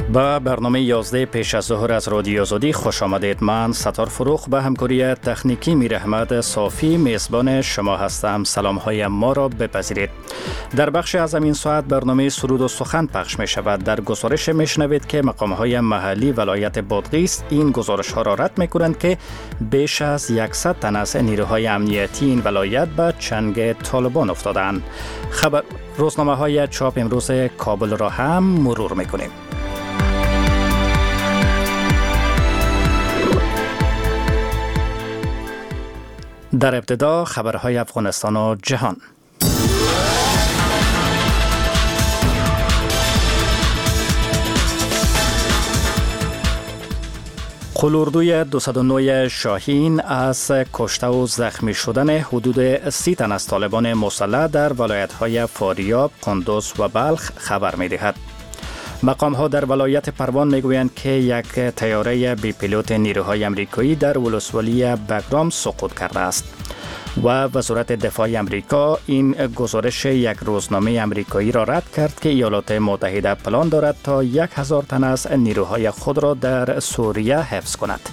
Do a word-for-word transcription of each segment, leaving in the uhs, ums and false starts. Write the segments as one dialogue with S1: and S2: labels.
S1: با برنامه یازده پیش از ظهر از رادیو آزادی خوش آمدید. من ستار فروخ به همکاری تکنیکی میر احمد صافی میزبان شما هستم. سلام های ما را بپذیرید. در بخش از این ساعت برنامه سرود و سخن پخش می شود. در گزارش می شنوید که مقام های محلی ولایت بادغیس این گزارش ها را رد می کنند که بیش از صد تن از نیروهای امنیتی این ولایت به چنگ طالبان افتادند. خبر روزنامه های چاپ امروز کابل را هم مرور می کنیم. در ابتدا خبرهای افغانستان و جهان. قلوردوی دویست و نه شاهین از کشته و زخمی شدن حدود سی تن از طالبان مسلح در ولایت‌های فاریاب، قندوز و بلخ خبر می‌دهد. مقام ها در ولایت پروان میگویند که یک طیاره بی پیلوت نیروهای امریکایی در ولسوالی بگرام سقوط کرده است و وزارت دفاع امریکا این گزارش یک روزنامه امریکایی را رد کرد که ایالات متحده پلان دارد تا یک هزار تن از نیروهای خود را در سوریه حفظ کند.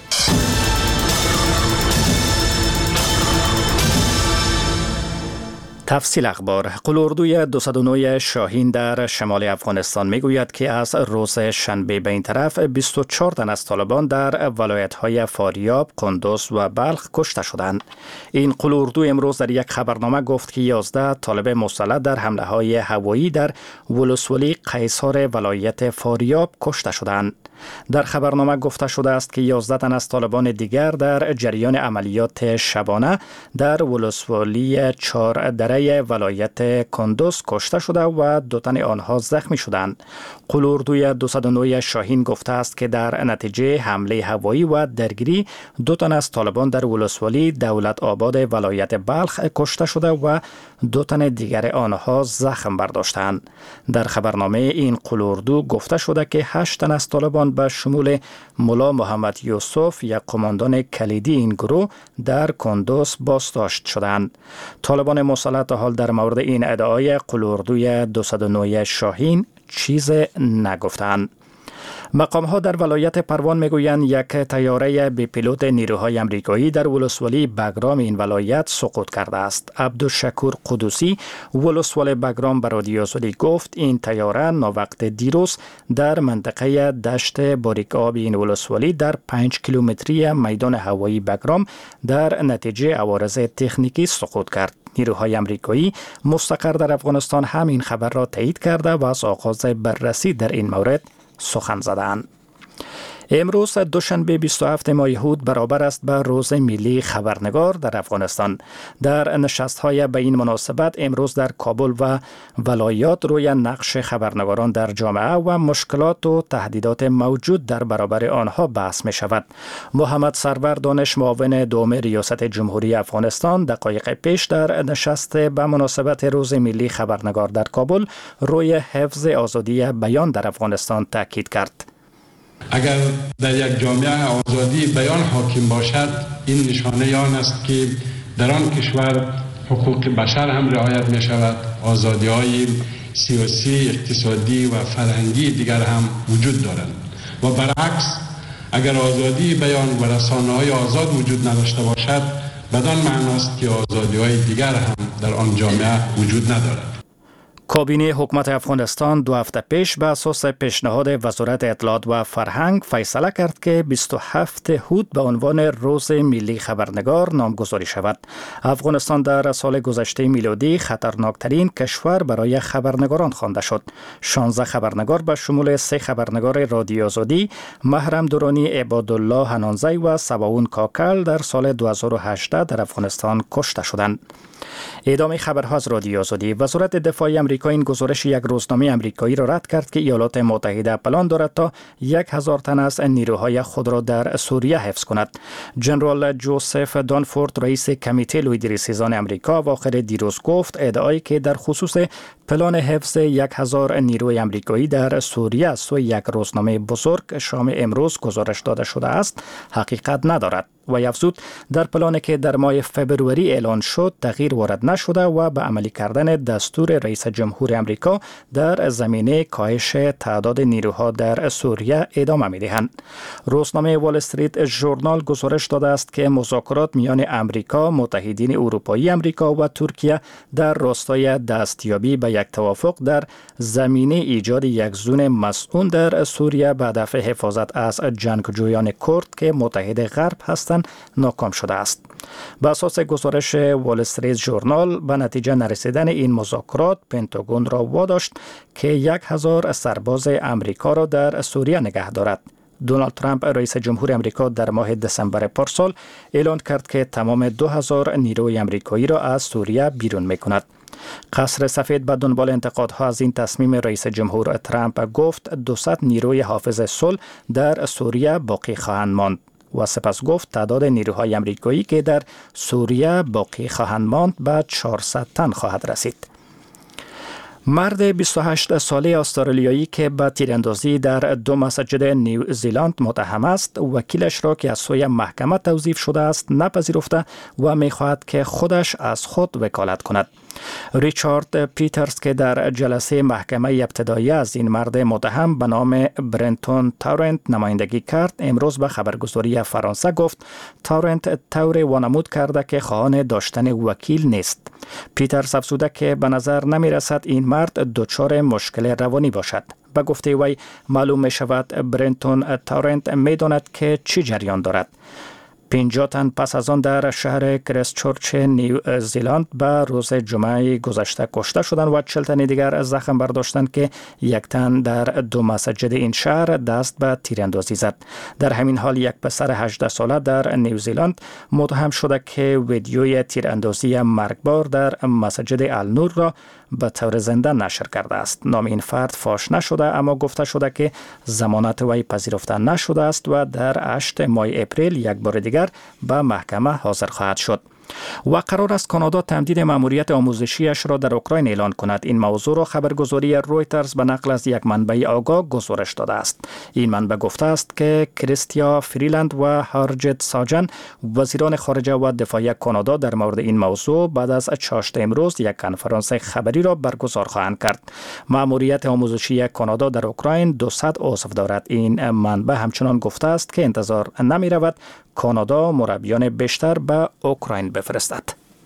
S1: تفصیل اخبار. قلوردوی دویست و نه شاهین در شمال افغانستان میگوید که از روز شنبه به این طرف بیست و چهار تن از طالبان در ولایت‌های فاریاب، قندوز و بلخ کشته شدند. این قلوردو امروز در یک خبرنامه گفت که یازده طالب مسلح در حمله‌های هوایی در ولسوالی قیصار ولایت فاریاب کشته شدند. در خبرنامه گفته شده است که یازده تن از طالبان دیگر در جریان عملیات شبانه در ولسوالی چهار دره ولایت کندوز کشته شده و دو تن آنها زخمی شدند. قلوردوی دویست و نه شاهین گفته است که در نتیجه حمله هوایی و درگیری دو تن از طالبان در ولسوالی دولت آباد ولایت بلخ کشته شده و دو تن دیگر آنها زخم برداشتند. در خبرنامه این قلوردو گفته شده که هشت تن از طالبان به شمول ملا محمد یوسف یک قماندان کلیدی این گروه در کندوز بازداشت شدند. طالبان مسلح تا حال در مورد این ادعای قلوردوی دویست و نه شاهین چیز نگفتند. مقام ها در ولایت پروان میگویند یک طیاره بی پیلوت نیروهای امریکایی در ولسوالی بگرام این ولایت سقوط کرده است. عبدالشکور قدوسی ولسوال بگرام به رادیو آزادی گفت این طیاره ناوقت دیروز در منطقه دشت باریک آب این ولسوالی در پنج کیلومتری میدان هوایی بگرام در نتیجه عوارض تکنیکی سقوط کرد. نیروهای امریکایی مستقر در افغانستان هم این خبر را تایید کرده و از آغاز بررسی در این مورد سخن زدند. امروز دوشنبه بیست و هفتم ماه هود برابر است به روز ملی خبرنگار در افغانستان. در نشست‌های به این مناسبت امروز در کابل و ولایات روی نقش خبرنگاران در جامعه و مشکلات و تهدیدات موجود در برابر آنها بحث می شود. محمد سرور دانش معاون دوم ریاست جمهوری افغانستان دقایق پیش در نشست به مناسبت روز ملی خبرنگار در کابل روی حفظ آزادی بیان در افغانستان تاکید کرد.
S2: اگر در یک جامعه آزادی بیان حاکم باشد این نشانه آن است که در آن کشور حقوق بشر هم رعایت می شود، آزادی های سیاسی، اقتصادی و فرهنگی دیگر هم وجود دارند و برعکس اگر آزادی بیان و رسانه های آزاد وجود نداشته باشد بدان معناست که آزادی های دیگر هم در آن جامعه وجود ندارد.
S1: کابینه حکومت افغانستان دو هفته پیش به اساس پیشنهاد وزارت اطلاعات و فرهنگ فیصله کرد که بیست و هفتم هود به عنوان روز ملی خبرنگار نامگذاری شود. افغانستان در سال گذشته میلادی خطرناکترین کشور برای خبرنگاران خوانده شد. شانزده خبرنگار به شمول سه خبرنگار رادیو آزادی، محرم درانی، عبادالله حنانزی و سباون کاکل در سال دو هزار و هجده در افغانستان کشته شدند. ادامه خبرها از رادیو آزادی. وزارت دفاع امریکا این گزارش یک روزنامه امریکایی را رد کرد که ایالات متحده پلان دارد تا یک هزار تن از نیروهای خود را در سوریه حفظ کند. جنرال جوزف دانفورد رئیس کمیته لویدریسیزان امریکا اواخر دیروز گفت ادعایی که در خصوص پلان حفظ یک هزار نیروی امریکایی در سوریه از سوی یک روزنامه بزرگ شام امروز گزارش داده شده است حقیقت ندارد. و افزود در پلانی که در ماه فبروری اعلان شد تغییر وارد نشده و به عملی کردن دستور رئیس جمهور امریکا در زمینه کاهش تعداد نیروها در سوریه ادامه می‌دهند. روزنامه وال استریت ژورنال گزارش داده است که مذاکرات میان امریکا، متحدین اروپایی امریکا و ترکیه در راستای دستیابی به یک توافق در زمینه ایجاد یک زون مسئول در سوریه به هدف حفاظت از جنگجویان کرد که متحد غرب هستند ناکام شده است. به اساس گزارش وال استریت ژورنال به نتیجه نرسیدن این مذاکرات پنتاگون را واداشت که یک هزار سرباز امریکا را در سوریه نگه دارد. دونالد ترامپ رئیس جمهور امریکا در ماه دسامبر پارسال اعلان کرد که تمام دو هزار نیروی امریکایی را از سوریه بیرون می‌کند. قصر سفید به دنبال انتقادها از این تصمیم رئیس جمهور ترامپ گفت دویست نیروی حافظ صلح در سوریه باقی خواهند ماند و سپس گفت تعداد نیروهای امریکایی که در سوریه باقی خواهند ماند به چهارصد تن خواهد رسید. مرد بیست و هشت ساله استرالیایی که به تیراندازی در دو مسجد نیوزیلند متهم است، وکیلش را که از سوی محکمه توظیف شده است نپذیرفته و می‌خواهد که خودش از خود وکالت کند. ریچارد پیترز که در جلسه محکمه ابتدایی از این مرد متهم به نام برنتون تورنت نمایندگی کرد، امروز به خبرگزاری فرانسه گفت تورنت طور وانمود کرده که خواهان داشتن وکیل نیست. پیترز افزوده که به نظر نمی رسد این مرد دچار مشکل روانی باشد. به گفته وی معلوم می شود برنتون تورنت می داند که چی جریان دارد. پنجاه تن پس از آن در شهر کریستچرچ نیوزیلند به روز جمعه گذشته کشته شدند و چهل تن دیگر زخم برداشتند که یک تن در دو مسجد این شهر دست به تیراندازی زد. در همین حال یک پسر هجده ساله در نیوزیلند متهم شده که ویدیوی تیراندازی مرگبار در مسجد النور را به طور زنده نشر کرده است. نام این فرد فاش نشده، اما گفته شده که ضمانت وی پذیرفته نشده است و در هشتم ماه اپریل یک بار دیگر به محکمه حاضر خواهد شد. و قرار است کانادا تمدید مأموریت آموزشیش را در اوکراین اعلان کند. این موضوع را خبرگزاری رویترز به نقل از یک منبع آگاه گزارش داده است. این منبع گفته است که کریستیا فریلند و هارجت ساجن وزیران خارجه و دفاعی کانادا در مورد این موضوع بعد از چهارشنبه امروز یک کنفرانس خبری را برگزار خواهند کرد. مأموریت آموزشی کانادا در اوکراین دویست عضو دارد. این منبع همچنان گفته است که انتظار نمی رود کانادا مربیان بیشتر به اوکراین بفرستد.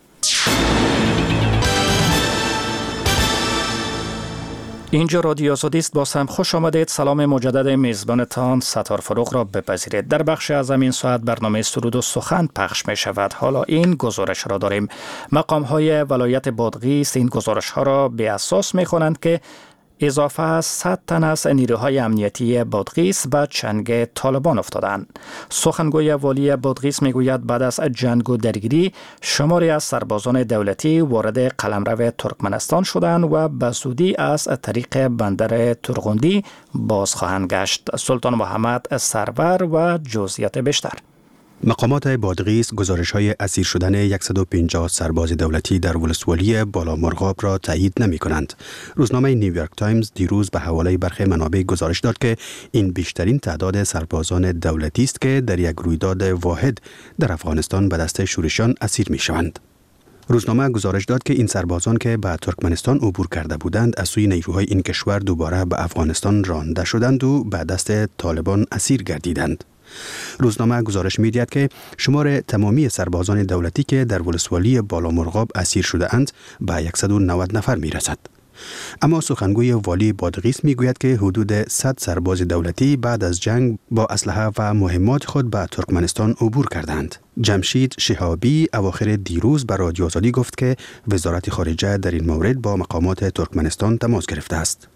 S1: اینجا رادیو آزادی است. باز هم خوش آمدید. سلام مجدد میزبانتان ستار فروغ را بپذیرید. در بخش از همین ساعت برنامه سرود و سخن پخش می شود. حالا این گزارش را داریم. مقام های ولایت بادغیس این گزارش ها را به اساس می خوانند که اضافه از صد تن از نیروهای امنیتی بادغیس به چنگ طالبان افتادند. سخنگوی والی بادغیس میگوید بعد از جنگ و درگیری شماری از سربازان دولتی وارد قلمرو ترکمنستان شدند و به زودی از طریق بندر ترغوندی باز خواهند گشت. سلطان محمد سرور و جزئیات بیشتر.
S3: مقامات بادغیس گزارش‌های اسیر شدن صد و پنجاه سرباز دولتی در ولسوالی بالامرغاب را تایید نمی‌کنند. روزنامه نیویورک تایمز دیروز به حواله برخی منابع گزارش داد که این بیشترین تعداد سربازان دولتی است که در یک رویداد واحد در افغانستان به دست شورشیان اسیر می‌شوند. روزنامه گزارش داد که این سربازان که به ترکمنستان عبور کرده بودند از سوی نیروهای این کشور دوباره به افغانستان رانده شدند و به دست طالبان اسیر گردیدند. روزنامه گزارش می‌دهد که شمار تمامی سربازان دولتی که در ولسوالی بالامرغاب اسیر شده اند به صد و نود نفر می‌رسد. اما سخنگوی والی بادغیس میگوید که حدود صد سرباز دولتی بعد از جنگ با اسلحه و مهمات خود به ترکمنستان عبور کردند. جمشید شهابی اواخر دیروز به رادیو آزادی گفت که وزارت خارجه در این مورد با مقامات ترکمنستان تماس گرفته است.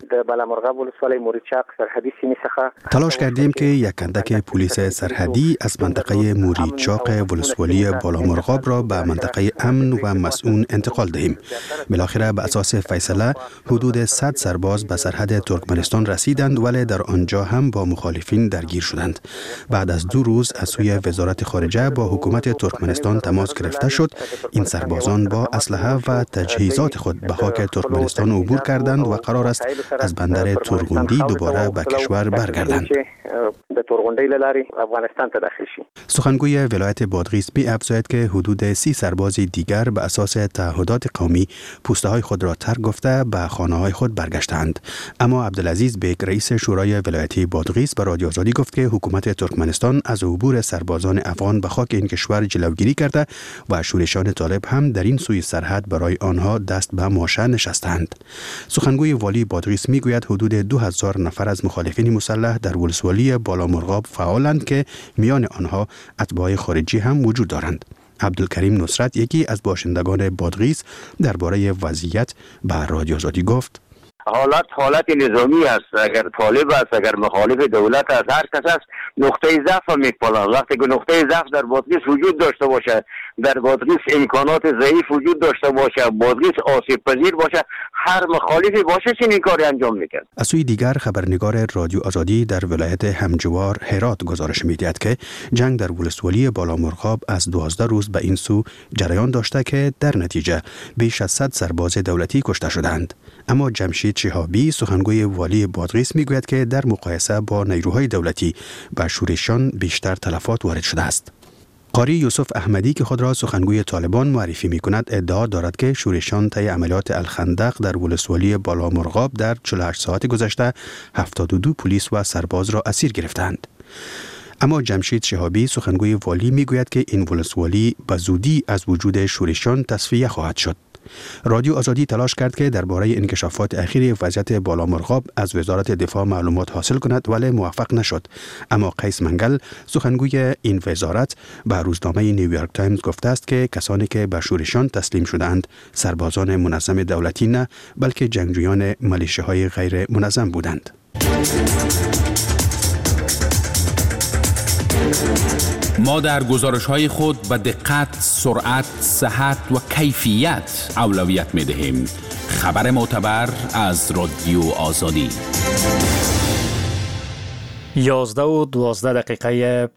S3: تلاش کردیم که یک اندک پلیس سرحدی از منطقه موریچاق ولسوالی بالامرغاب را به منطقه امن و مسئول انتقال دهیم. بالاخره به اساس فیصله حدود صد سرباز به سرحد ترکمنستان رسیدند، ولی در آنجا هم با مخالفین درگیر شدند. بعد از دو روز از سوی وزارت خارجه با حکومت ترکمنستان تماس گرفته شد. این سربازان با اسلحه و تجهیزات خود به خاک ترکمنستان عبور کردند و قرار است از بندر تورغوندی دوباره به کشور برگردند.
S4: د تورغونډۍ له لارې افغانستان ته داخل شي.
S3: سخنگوی ولایت بادغیس می افزاید که حدود سی سرباز دیگر به اساس تعهدات قومی پوسته های خود را ترک گفته به خانه های خود برگشتند. اما عبدالعزیز بیگ رئیس شورای ولایتی بادغیس به رادیو آزادی گفت که حکومت ترکمنستان از عبور سربازان افغان به خاک این کشور جلوگیری کرده و شورشان طالب هم در این سوی سرحد برای آنها دست به ماشه نشستند. سخنگوی والی بادغیس می گوید حدود دو هزار نفر از مخالفین مسلح در ولسوالی بالامرغاب فعالند که میان آنها اتباع خارجی هم وجود دارند. عبدالکریم نصرت یکی از باشندگان بادغیس درباره وضعیت به رادیو آزادی گفت:
S5: حالت حالت نظامی است. اگر طالب است، اگر مخالف دولت است، هر کس است نقطه ضعف میپالند. وقتی که نقطه ضعف در بادغیس وجود داشته باشه، در بادغیس امکانات ضعیف وجود داشته باشه، بادغیس آسیب پذیر باشه، هر مخالفی باشه چنین کاری انجام میکرد.
S3: از سوی دیگر خبرنگار رادیو آزادی در ولایت همجوار هرات گزارش میدهد که جنگ در ولسوالی بالامرغاب از دوازده روز به این سو جریان داشته که در نتیجه بیش از صد سرباز دولتی کشته شدند. اما جمشید شهابی سخنگوی والی بادغیس میگوید که در مقایسه با نیروهای دولتی به شورشان بیشتر تلفات وارد شده است. قاری یوسف احمدی که خود را سخنگوی طالبان معرفی می کند ادعا دارد که شورشان طی عملیات الخندق در ولسوالی بالامرغاب در چهل و هشت ساعت گذشته هفتاد و دو پلیس و سرباز را اسیر گرفتند. اما جمشید شهابی سخنگوی والی می گوید که این ولسوالی به زودی از وجود شورشان تصفیه خواهد شد. رادیو آزادی تلاش کرد که درباره انکشافات اخیر وضعیت بالامرغاب از وزارت دفاع معلومات حاصل کند ولی موفق نشد. اما قیس منگل سخنگوی این وزارت به روزنامه نیویورک تایمز گفته است که کسانی که به شورشان تسلیم شدند سربازان منظم دولتی نه بلکه جنگجویان ملیشه‌های غیر منظم بودند.
S6: ما در گزارش‌های خود به دقت، سرعت، صحت و کیفیت اولویت می‌دهیم. خبر معتبر از رادیو آزادی.
S1: یازده و دوازده دقیقه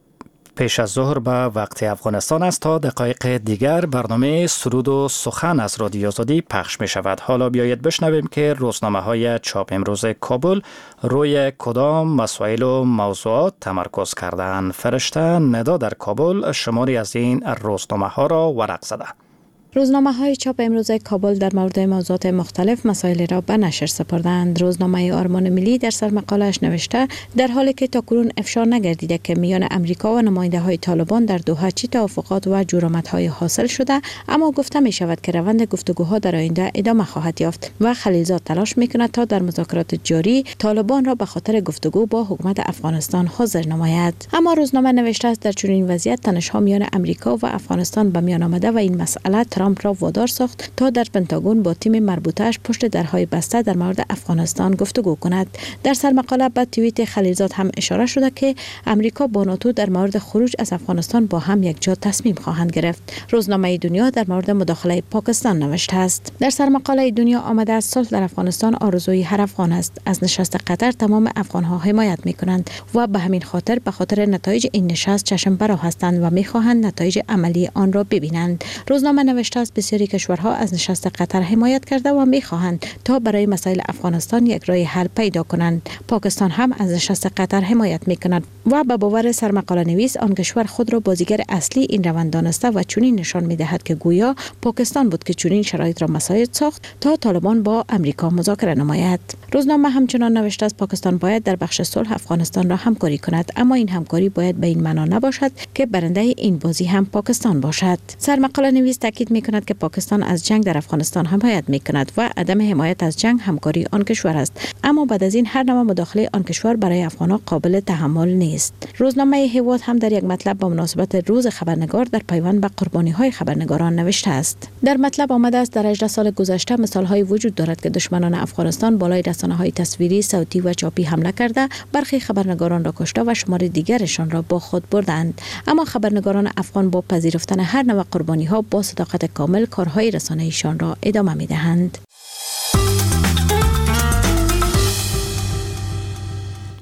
S1: پیش از ظهر به وقت افغانستان است. تا دقایق دیگر برنامه سرود و سخن از رادیو آزادی پخش می شود. حالا بیایید بشنویم که روزنامه های چاپ امروز کابل روی کدام مسائل و موضوعات تمرکز کردند. فرشته ندا در کابل شماری از این روزنامه ها را ورق زده.
S7: روزنامه های چاپ امروز کابل در مورد موضوعات مختلف مسائل را به نشر سپردند. روزنامه آرمان ملی در سرمقاله‌اش نوشته در حالی که تاکنون افشا نگردیده که میان امریکا و نماینده های طالبان در دوحه چه توافقات و جرامت‌های حاصل شده، اما گفته می شود که روند گفتگوها در آینده ادامه خواهد یافت و خلیلزاد تلاش می‌کند تا در مذاکرات جاری طالبان را به خاطر گفتگو با حکومت افغانستان حاضر نماید. اما روزنامه نوشته است در چنین وضعیت تنش‌ها میان امریکا و افغانستان به میان آمده و این مسئله ترامپ را وادار ساخت تا در پنتاگون با تیم مربوطه‌اش پشت درهای بسته در مورد افغانستان گفتگو کند. در سرمقاله به توییت خلیلزاد هم اشاره شده که امریکا با ناتو در مورد خروج از افغانستان با هم یکجا تصمیم خواهند گرفت. روزنامه دنیا در مورد مداخله پاکستان نوشته است. در سرمقاله دنیا آمده است صلح در افغانستان آرزوی هر افغان است. از نشست قطر تمام افغان‌ها حمایت می‌کنند و به همین خاطر به خاطر نتایج این نشست چشم برا هستند و می‌خواهند نتایج عملی آن را ببینند. روزنامه نوشته است بسیاری کشورها از نشست قطر حمایت کرده و می‌خواهند تا برای مسائل افغانستان یک راه حل پیدا کنند. پاکستان هم از نشست قطر حمایت می‌کند و به باور سرمقاله نویس آن کشور خود را بازیگر اصلی این روند دانسته و چنین نشان می‌دهد که گویا پاکستان بود که چنین شرایط را مساعد ساخت تا طالبان با امریکا مذاکره نماید. روزنامه همچنان نوشته است پاکستان باید در بخش صلح افغانستان را همکاری کند، اما این همکاری باید به این معنا نباشد که برنده این بازی هم پاکستان باشد. سرمقاله نویس تاکید می‌کند که پاکستان از جنگ در افغانستان حمایت می‌کند و عدم حمایت از جنگ همکاری آن کشور است، اما بعد از این هر نوع مداخله آن کشور برای افغانان قابل تحمل نیست. روزنامه هیواد هم در یک مطلب با مناسبت روز خبرنگار در پیوند به قربانی‌های خبرنگاران نوشته است. در مطلب آمده است در هجده سال گذشته مثال‌های وجود دارد که دشمنان افغانستان بالای رسانه‌های تصویری، صوتی و چاپی حمله کرده، برخی خبرنگاران را کشته و شمار دیگرشان را با خود بردند. اما خبرنگاران افغان با پذیرفتن هر نوع قربانی‌ها با صداقت کامل کارهای رسانه‌ایشان را ادامه می‌دهند.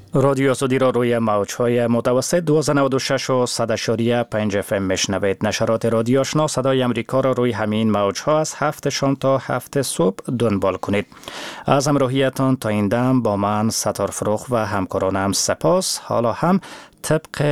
S1: رادیو آزادی را روی موج‌های متوسط دویست و نود و شش و صد و پنج اف ام میشنوید. نشرات رادیو آشنا صدای امریکا را روی همین موج‌ها از هفت شام تا هفت صبح دنبال کنید. از همراهیتان تا این دم با من ستار فروخ و همکارانم سپاس. حالا هم طبق